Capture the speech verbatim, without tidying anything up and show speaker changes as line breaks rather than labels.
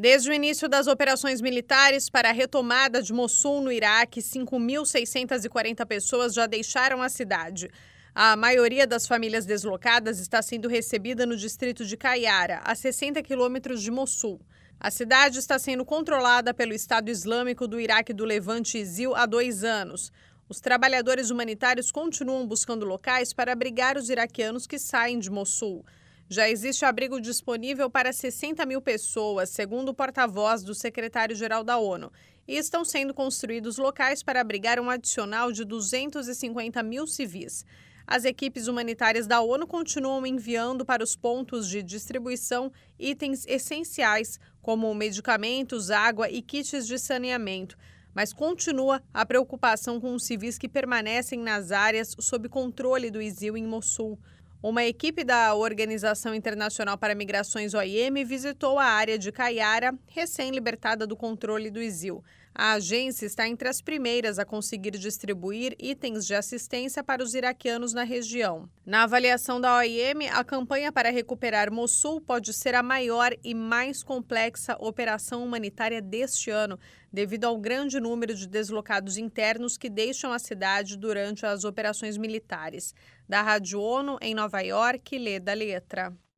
Desde o início das operações militares para a retomada de Mossul, no Iraque, cinco mil seiscentas e quarenta pessoas já deixaram a cidade. A maioria das famílias deslocadas está sendo recebida no distrito de Qayara, a sessenta quilômetros de Mossul. A cidade está sendo controlada pelo Estado Islâmico do Iraque do Levante ISIL há dois anos. Os trabalhadores humanitários continuam buscando locais para abrigar os iraquianos que saem de Mossul. Já existe abrigo disponível para sessenta mil pessoas, segundo o porta-voz do secretário-geral da ONU, e estão sendo construídos locais para abrigar um adicional de duzentos e cinquenta mil civis. As equipes humanitárias da ONU continuam enviando para os pontos de distribuição itens essenciais, como medicamentos, água e kits de saneamento. Mas continua a preocupação com os civis que permanecem nas áreas sob controle do ISIL em Mossul. Uma equipe da Organização Internacional para Migrações, O I M, visitou a área de Qayara, recém-libertada do controle do ISIL. A agência está entre as primeiras a conseguir distribuir itens de assistência para os iraquianos na região. Na avaliação da O I M, a campanha para recuperar Mossul pode ser a maior e mais complexa operação humanitária deste ano, devido ao grande número de deslocados internos que deixam a cidade durante as operações militares. Da Rádio ONU, em Nova York, Leda Letra.